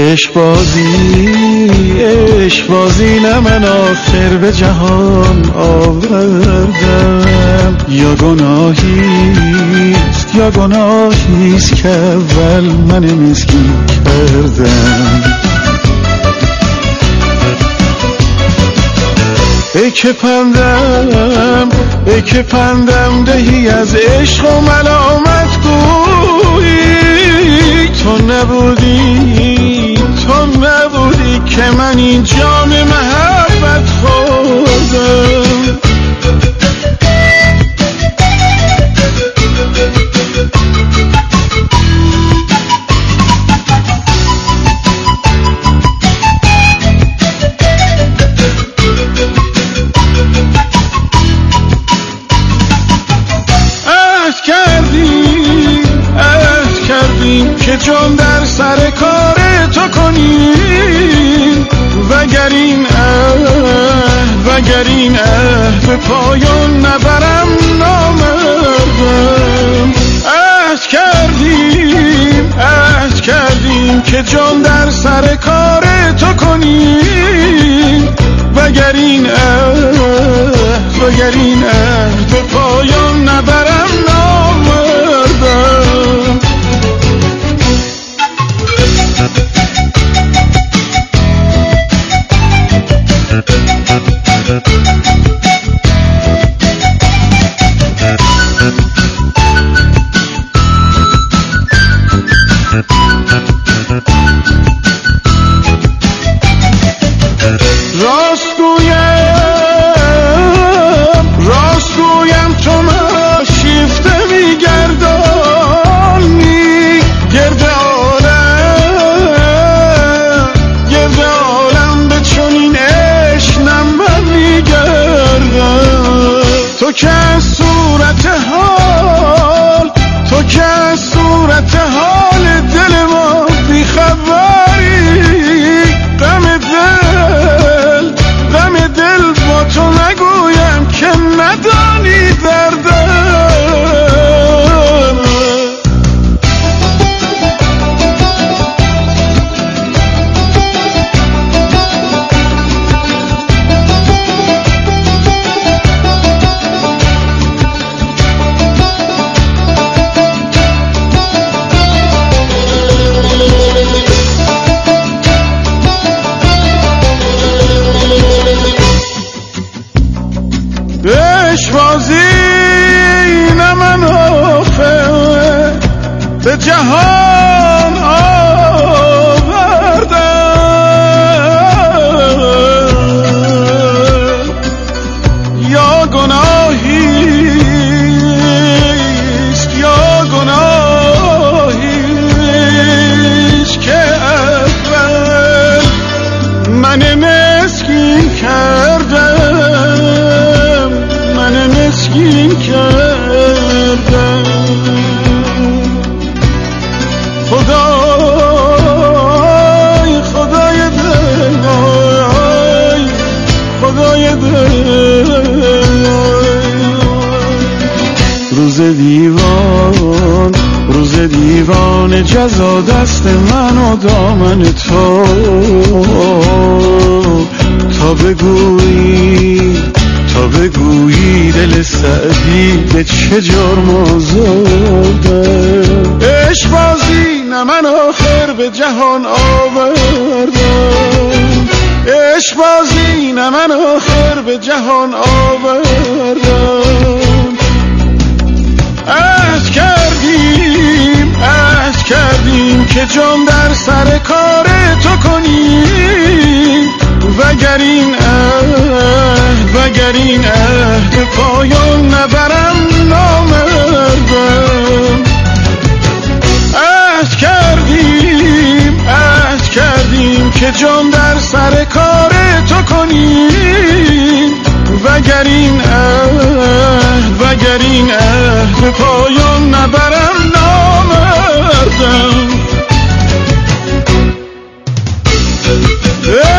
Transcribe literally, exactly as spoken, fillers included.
عشق بازی عشق بازی نه من آخر به جهان آوردم، یا گناهیست یا گناهیست که اول من مسکین کردم. ای که پندم ای که پندم دهی از عشق و ملامت گویی، تو نبودی تو نبودی که من این جام محبت خوردم. که جان در سر کار تو کنیم، وگر این عهد وگر این عهد به پایان نبرم نامردم. عهد کردیم عهد کردیم که جان در سر کار تو کنیم، وگر این عهد وگر این عهد به پایان نبرم نامردم. راست گویم راست گویم تو ما شیفته میگردانی، گرد عالم گرد عالم به چنین عشق نم میگردم. تو که از صورت حال تو که از صورت حال دل ما بیخبری، غم دل غم دل با تو نگویم که ندانی دردم. عشق بازی نه من آخر به جهان آوردم، یا گناهیست یا گناهیست که اول من مسکین کردم من مسکین کردم. خدای خدای دل خدای دل روز دیوان روز دیوان جزا دست من و دامن تو، تا بگویی تا بگویی دل سعدی به چه جرم آزرده. عشق بازی نه من آخر به جهان آوردم، عشق بازی نه من آخر به جهان آوردم. عهد کردیم عهد کردیم که جان در سر کار تو کنیم، وگر این عهد وگر این عهد به پایان نبرم نامردم. عهد کردیم عهد کردیم که جان در سر کار تو کنیم، وگر این عهد وگر این عهد به پایان نبرم نامردم.